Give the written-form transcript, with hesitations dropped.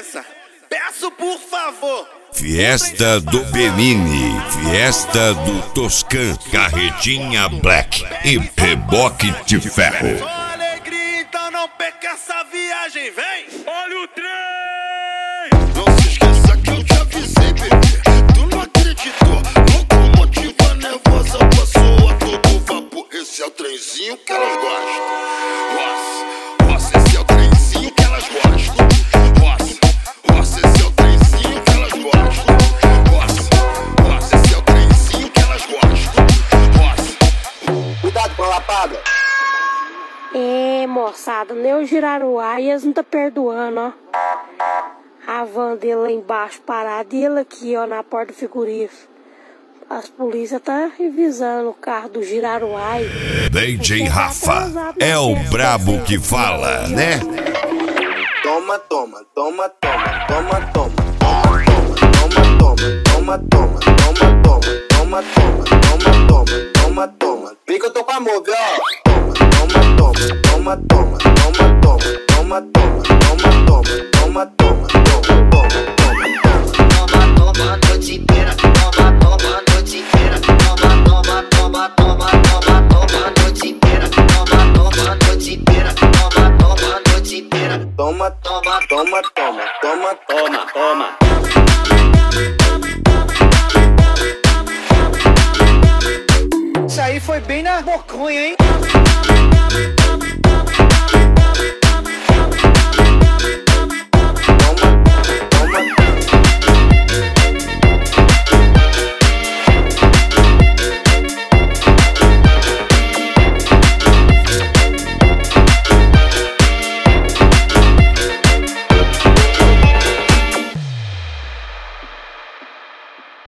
licença, peço por favor. Fiesta do Benini, Fiesta do Toscan, Carretinha Black e Reboque de Ferro. Só alegria, então não perca essa viagem, vem! Olha o trem! Não se esqueça que eu te avisei, bebê. Tu não acreditou, locomotiva nervosa passou a todo vapor. Esse é o trenzinho que elas gostam. Nossa, esse é o trenzinho que elas gostam. Nossa, esse é o trenzinho que elas gostam. Nossa, esse é o trenzinho que elas gostam. Cuidado com a lapada. Moçada, nem o Jiraruá e eles não tá perdoando, ó. A van dele lá embaixo parada e ele aqui, ó, na porta do frigorífico. As polícias tá revisando o carro do Jiraruá. DJ Rafa é o brabo que fala, né? Toma, toma, toma, toma, toma, toma, toma, toma, toma, toma, toma, toma, toma, toma, toma, toma, toma, toma. Vem que eu tô com amor, viu? Toma, toma, toma, toma, toma, toma, toma, toma, toma, toma, toma, toma, toma, toma, a noite inteira, toma a noite inteira, toma a noite inteira, toma a noite inteira, toma a noite inteira. Toma, toma, toma, toma, toma, toma, toma. Isso aí foi bem na boconha, hein?